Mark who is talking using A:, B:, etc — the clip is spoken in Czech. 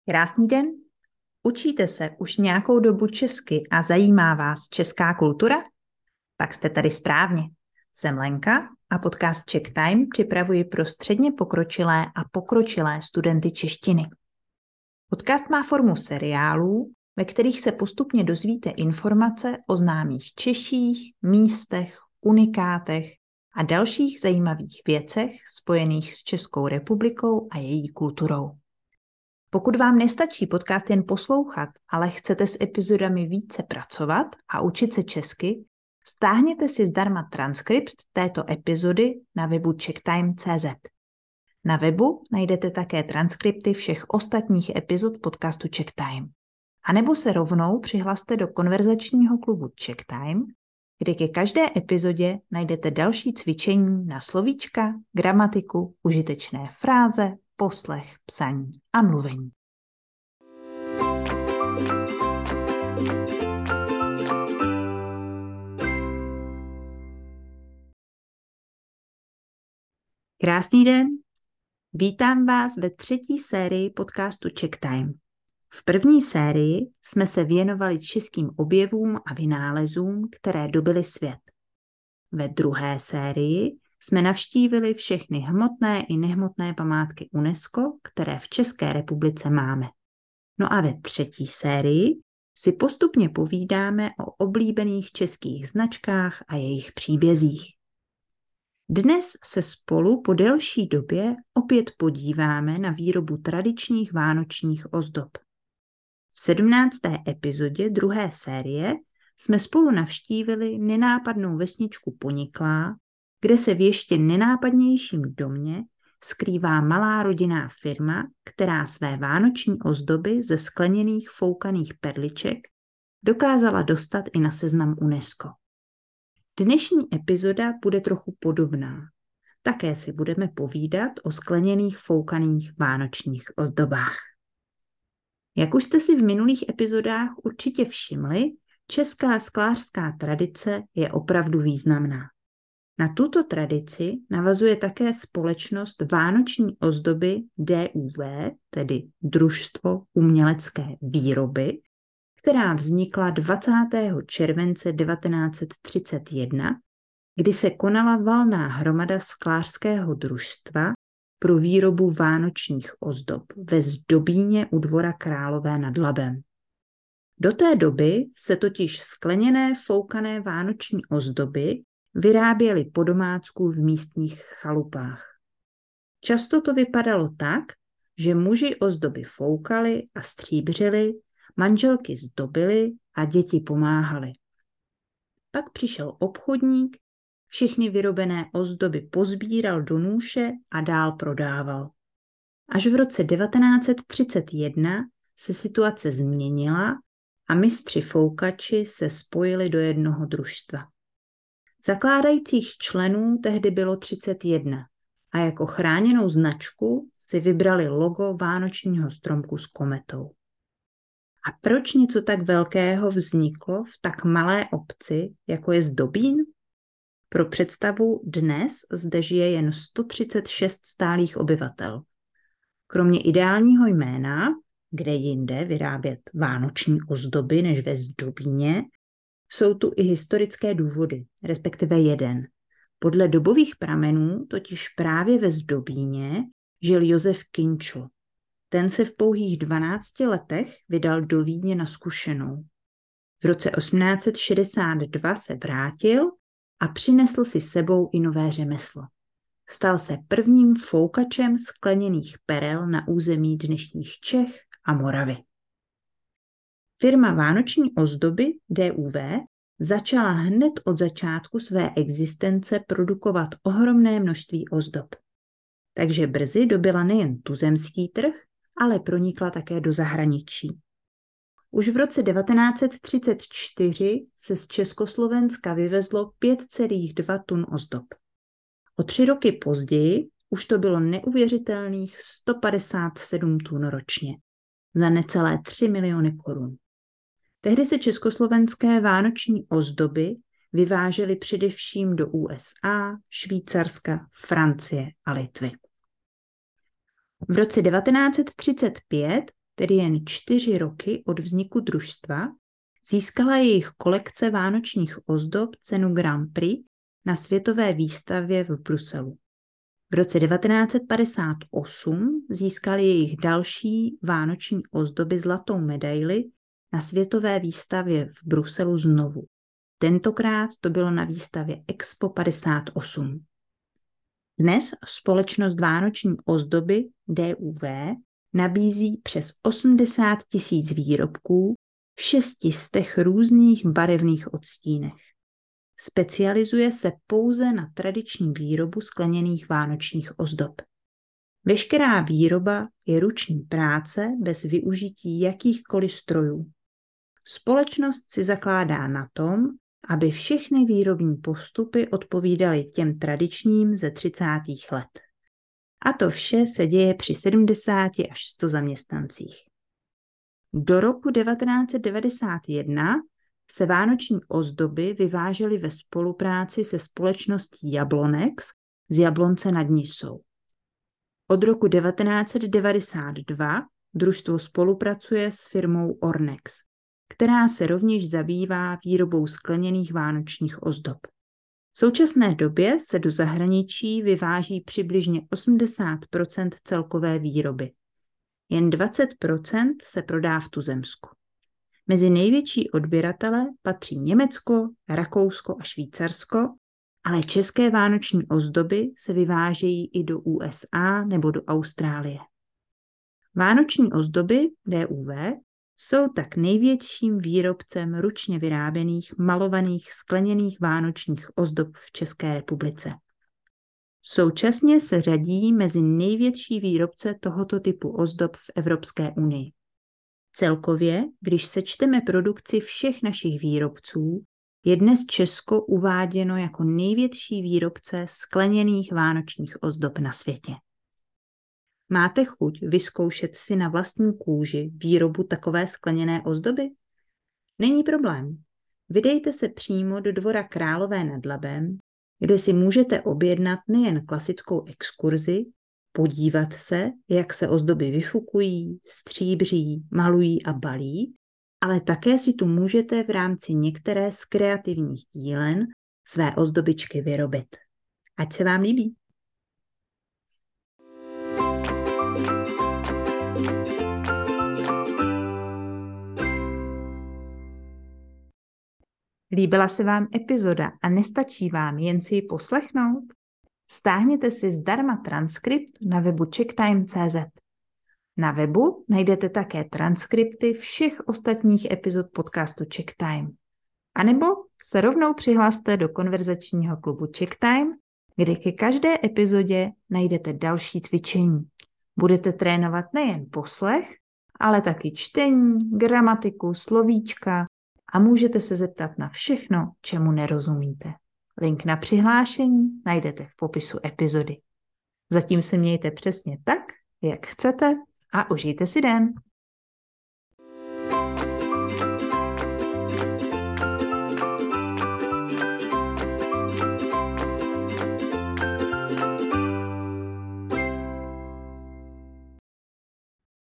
A: Krásný den. Učíte se už nějakou dobu česky a zajímá vás česká kultura? Tak jste tady správně. Jsem Lenka a podcast Czech Time připravuji pro středně pokročilé a pokročilé studenty češtiny. Podcast má formu seriálů, ve kterých se postupně dozvíte informace o známých Češích, místech, unikátech a dalších zajímavých věcech spojených s Českou republikou a její kulturou. Pokud vám nestačí podcast jen poslouchat, ale chcete s epizodami více pracovat a učit se česky, stáhněte si zdarma transkript této epizody na webu czechtime.cz. Na webu najdete také transkripty všech ostatních epizod podcastu Czech Time. A nebo se rovnou přihlaste do konverzačního klubu Czech Time, kde ke každé epizodě najdete další cvičení na slovíčka, gramatiku, užitečné fráze, poslech, psaní a mluvení. Krásný den, vítám vás ve třetí sérii podcastu Czech Time. V první sérii jsme se věnovali českým objevům a vynálezům, které dobyly svět. Ve druhé sérii jsme navštívili všechny hmotné i nehmotné památky UNESCO, které v České republice máme. No a ve třetí sérii si postupně povídáme o oblíbených českých značkách a jejich příbězích. Dnes se spolu po delší době opět podíváme na výrobu tradičních vánočních ozdob. V 17. epizodě druhé série jsme spolu navštívili nenápadnou vesničku Poniklá, kde se v ještě nenápadnějším domě skrývá malá rodinná firma, která své vánoční ozdoby ze skleněných foukaných perliček dokázala dostat i na seznam UNESCO. Dnešní epizoda bude trochu podobná. Také si budeme povídat o skleněných foukaných vánočních ozdobách. Jak už jste si v minulých epizodách určitě všimli, česká sklářská tradice je opravdu významná. Na tuto tradici navazuje také společnost vánoční ozdoby DUV, tedy Družstvo umělecké výroby, která vznikla 20. července 1931, kdy se konala valná hromada sklářského družstva pro výrobu vánočních ozdob ve Zdobíně u dvora Králové nad Labem. Do té doby se totiž skleněné foukané vánoční ozdoby vyráběly po domácku v místních chalupách. Často to vypadalo tak, že muži ozdoby foukali a stříbřili, manželky zdobily a děti pomáhaly. Pak přišel obchodník, všechny vyrobené ozdoby pozbíral do nůše a dál prodával. Až v roce 1931 se situace změnila a mistři foukači se spojili do jednoho družstva. Zakládajících členů tehdy bylo 31 a jako chráněnou značku si vybrali logo vánočního stromku s kometou. A proč něco tak velkého vzniklo v tak malé obci, jako je Zdobín? Pro představu, dnes zde žije jen 136 stálých obyvatel. Kromě ideálního jména, kde jinde vyrábět vánoční ozdoby než ve Zdobíně, jsou tu i historické důvody, respektive jeden. Podle dobových pramenů totiž právě ve Zdobíně žil Josef Kinčl. Ten se v pouhých 12 letech vydal do Vídně na zkušenou. V roce 1862 se vrátil a přinesl si sebou i nové řemeslo. Stal se prvním foukačem skleněných perel na území dnešních Čech a Moravy. Firma vánoční ozdoby DUV začala hned od začátku své existence produkovat ohromné množství ozdob. Takže brzy dobyla nejen tuzemský trh, ale pronikla také do zahraničí. Už v roce 1934 se z Československa vyvezlo 5,2 tun ozdob. O 3 roky později už to bylo neuvěřitelných 157 tun ročně, za necelé 3 miliony korun. Tehdy se československé vánoční ozdoby vyvážely především do USA, Švýcarska, Francie a Litvy. V roce 1935 tedy jen 4 roky od vzniku družstva, získala jejich kolekce vánočních ozdob cenu Grand Prix na světové výstavě v Bruselu. V roce 1958 získali jejich další vánoční ozdoby zlatou medaili na světové výstavě v Bruselu znovu. Tentokrát to bylo na výstavě Expo 58. Dnes společnost vánoční ozdoby DUV nabízí přes 80 000 výrobků v 600 různých barevných odstínech. Specializuje se pouze na tradiční výrobu skleněných vánočních ozdob. Veškerá výroba je ruční práce bez využití jakýchkoliv strojů. Společnost si zakládá na tom, aby všechny výrobní postupy odpovídaly těm tradičním ze 30. let. A to vše se děje při 70 až 100 zaměstnancích. Do roku 1991 se vánoční ozdoby vyvážely ve spolupráci se společností Jablonex z Jablonce nad Nisou. Od roku 1992 družstvo spolupracuje s firmou Ornex, která se rovněž zabývá výrobou skleněných vánočních ozdob. V současné době se do zahraničí vyváží přibližně 80% celkové výroby. Jen 20% se prodá v tuzemsku. Mezi největší odběratele patří Německo, Rakousko a Švýcarsko, ale české vánoční ozdoby se vyvážejí i do USA nebo do Austrálie. Vánoční ozdoby DUV jsou tak největším výrobcem ručně vyráběných malovaných skleněných vánočních ozdob v České republice. Současně se řadí mezi největší výrobce tohoto typu ozdob v Evropské unii. Celkově, když sečteme produkci všech našich výrobců, je dnes Česko uváděno jako největší výrobce skleněných vánočních ozdob na světě. Máte chuť vyzkoušet si na vlastní kůži výrobu takové skleněné ozdoby? Není problém. Vydejte se přímo do Dvora Králové nad Labem, kde si můžete objednat nejen klasickou exkurzi, podívat se, jak se ozdoby vyfukují, stříbří, malují a balí, ale také si tu můžete v rámci některé z kreativních dílen své ozdobičky vyrobit. Ať se vám líbí! Líbila se vám epizoda a nestačí vám jen si ji poslechnout? Stáhněte si zdarma transkript na webu checktime.cz. Na webu najdete také transkripty všech ostatních epizod podcastu CheckTime. A nebo se rovnou přihlaste do konverzačního klubu CheckTime, kde ke každé epizodě najdete další cvičení. Budete trénovat nejen poslech, ale taky čtení, gramatiku, slovíčka a můžete se zeptat na všechno, čemu nerozumíte. Link na přihlášení najdete v popisu epizody. Zatím se mějte přesně tak, jak chcete a užijte si den.